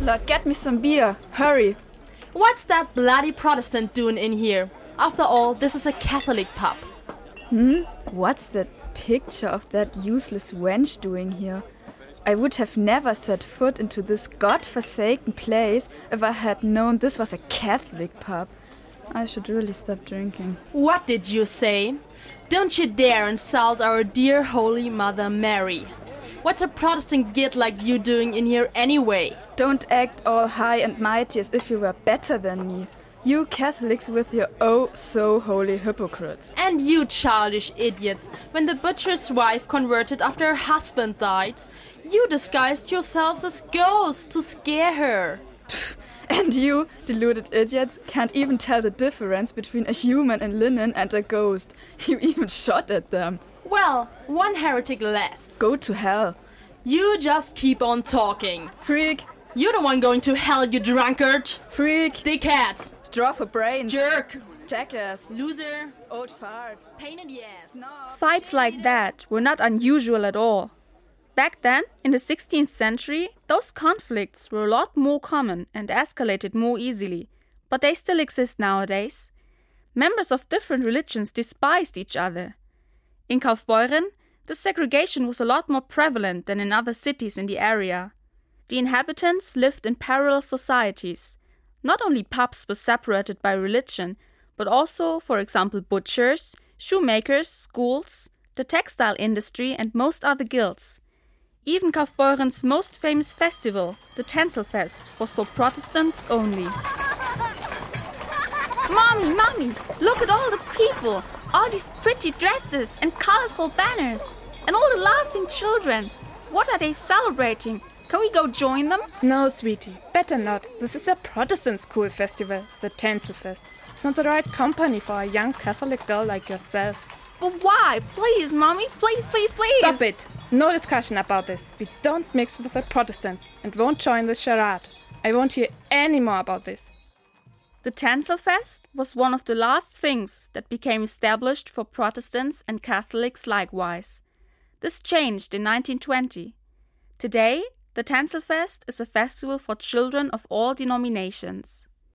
Butler, get me some beer. Hurry. What's that bloody Protestant doing in here? After all, this is a Catholic pub. What's that picture of that useless wench doing here? I would have never set foot into this god-forsaken place if I had known this was a Catholic pub. I should really stop drinking. What did you say? Don't you dare insult our dear Holy Mother Mary. What's a Protestant git like you doing in here anyway? Don't act all high and mighty as if you were better than me. You Catholics with your oh-so-holy hypocrites. And you childish idiots, when the butcher's wife converted after her husband died, you disguised yourselves as ghosts to scare her. And you, deluded idiots, can't even tell the difference between a human in linen and a ghost. You even shot at them. Well, one heretic less. Go to hell. You just keep on talking. Freak. You're the one going to hell, you drunkard. Freak. Dickhead. Straw for brains. Jerk. Jackass. Loser. Old fart. Pain in the ass. Snob. Fights like that were not unusual at all. Back then, in the 16th century, those conflicts were a lot more common and escalated more easily, but they still exist nowadays. Members of different religions despised each other. In Kaufbeuren, the segregation was a lot more prevalent than in other cities in the area. The inhabitants lived in parallel societies. Not only pubs were separated by religion, but also, for example, butchers, shoemakers, schools, the textile industry and most other guilds. Even Kaufbeuren's most famous festival, the Tänzelfest, was for Protestants only. Mommy, look at all the people! All these pretty dresses and colorful banners! And all the laughing children! What are they celebrating? Can we go join them? No, sweetie, better not. This is a Protestant school festival, the Tänzelfest. It's not the right company for a young Catholic girl like yourself. But why? Please, Mommy, please! Stop it! No discussion about this. We don't mix with the Protestants and won't join the charade. I won't hear any more about this. The Tänzelfest was one of the last things that became established for Protestants and Catholics likewise. This changed in 1920. Today, the Tänzelfest is a festival for children of all denominations.